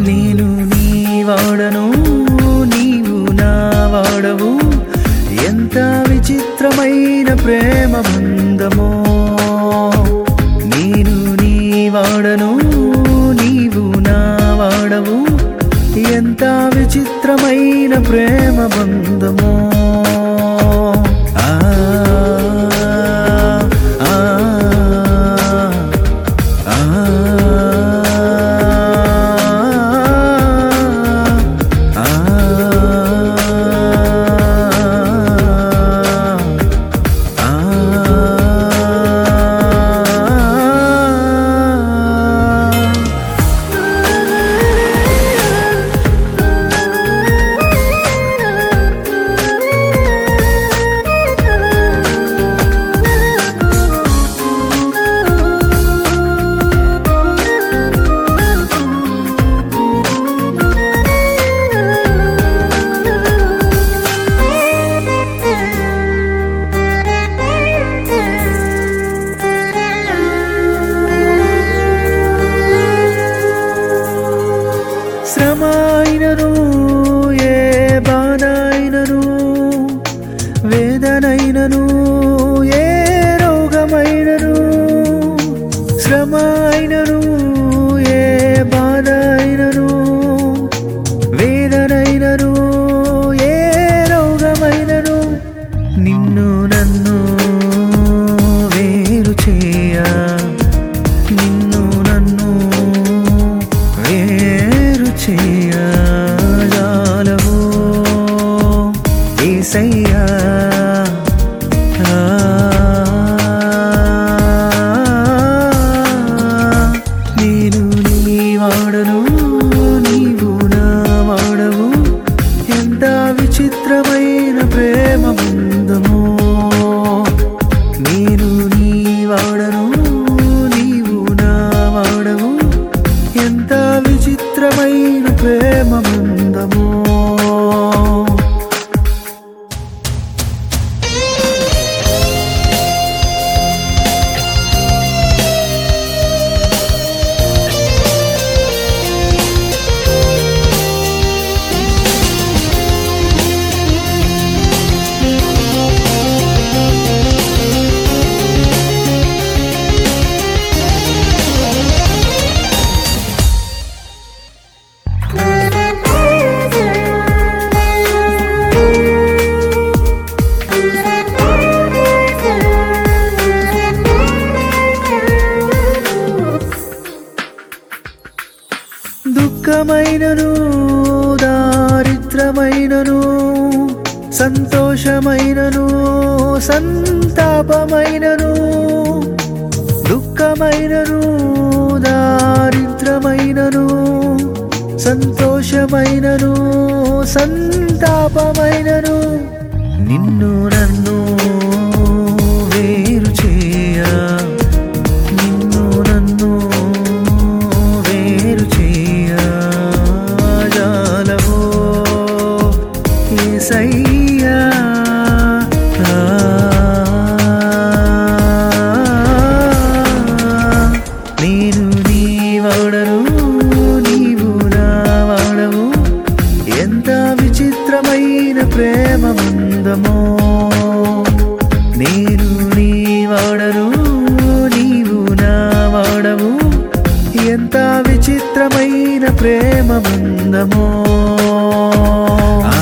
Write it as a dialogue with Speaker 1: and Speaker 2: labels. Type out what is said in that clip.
Speaker 1: నేను నీ వాడను, నీవు నా వాడవు. ఎంత విచిత్రమైన ప్రేమ బంధమో. నేను నీ వాడను, నీవు నా వాడవు. ఎంత విచిత్రమైన ప్రేమ బంధమో. శ్రమైనను ఏ బాధైనను, వేదనైనను ఏ రోగమైనను. శ్రమైనను ఏ బాధైనను, వేదనైనను ఏ రోగమైనను. నిన్ను నన్ను వేరు చేయ, నిన్ను నన్ను వేరు చేయజాలవు యేసయ్యా. నేను నీ వాడను, నీవు నా వాడవు. ఎంత విచిత్రమైన ప్రేమ బంధమో. నేను నీ వాడను, నీవు నా వాడవు. ఎంత విచిత్రమైన ప్రేమ బంధమో. దుఃఖమైనను దారిద్రమైనను, సంతోషమైనను సంతాపమైనను. దుఃఖమైనను దారిద్రమైనను, సంతోషమైనను సంతాపమైనను. నిన్ను నన్ను వేరు చేయ, నిన్ను నన్ను వేరు చేయజాలవు యేసయ్యా. నేను నీ వాడను, నీవు నా వాడవు. ఎంత విచిత్రమైన ప్రేమ బంధమో. నేను నీ వాడను, నీవు నా వాడవు. ఎంత విచిత్రమైన ప్రేమ బంధమో.